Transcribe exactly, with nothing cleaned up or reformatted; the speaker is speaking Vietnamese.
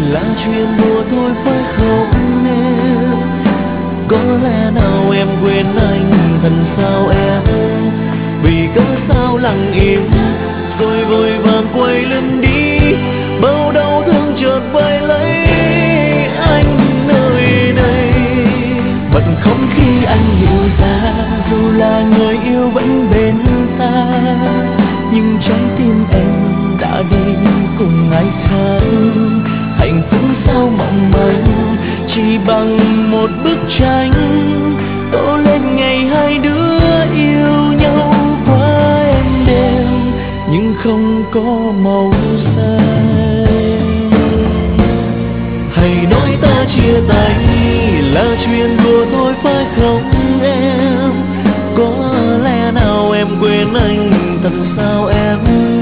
là chuyện đùa thôi phải không em? Có lẽ nào em quên anh thật sao em? Vì cớ sao lặng im rồi vội vàng quay lưng đi, bao đau thương chợt vây lấy anh nơi đây. Bật khóc khi anh hiểu ra dù là người yêu vẫn bên ta, nhưng trái tim em đã đi cùng ai khác. Hạnh phúc sao mong manh chỉ bằng một bức tranh tô lên ngày hai đứa yêu nhau quá êm đềm, nhưng không có màu xanh. Hãy nói ta chia tay là chuyện đùa thôi phải không em? Có lẽ nào em quên anh thật sao em?